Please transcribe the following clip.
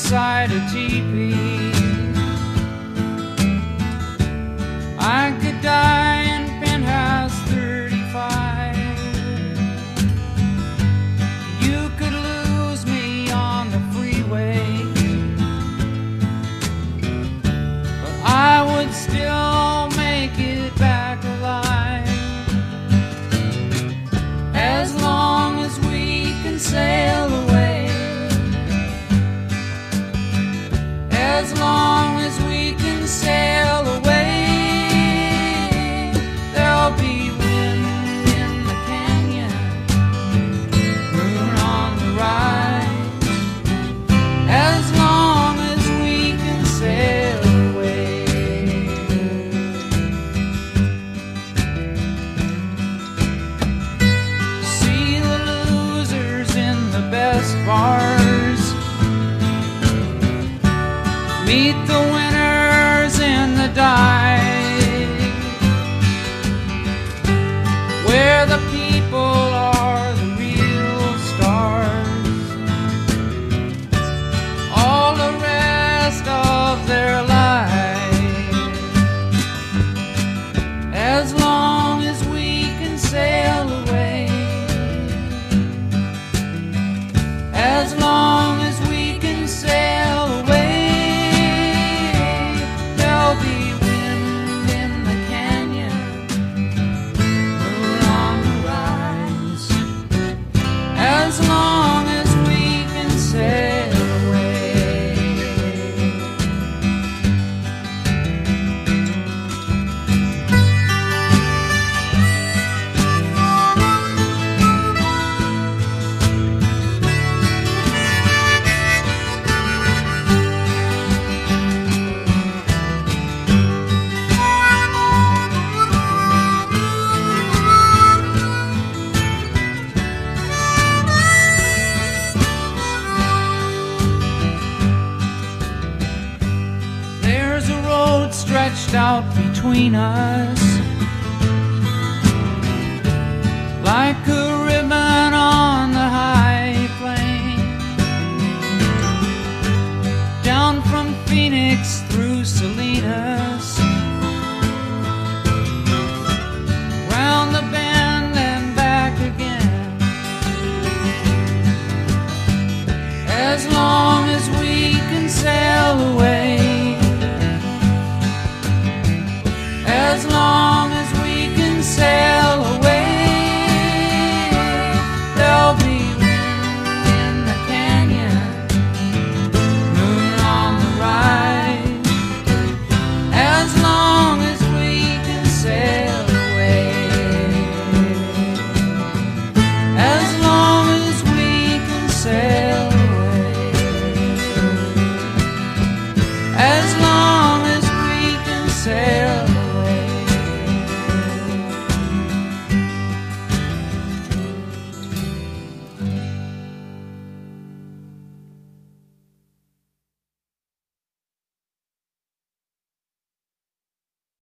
beside a teepee. I could die in penthouse 35. You could lose me on the freeway, but I would still make it back alive. As long as we can sail away, as long as we can sail away, there'll be wind in the canyon, moon on the rise. As long as we can sail away. See the losers in the best bars, meet the winners in the dive, where the people are the real stars. All the rest of their lives, as long as we can sail away, as long as we can sail away, there'll be wind in the canyon, moon on the rise. As long as we can sail away. There's a road stretched out between us, like a ribbon on the high plain, down from Phoenix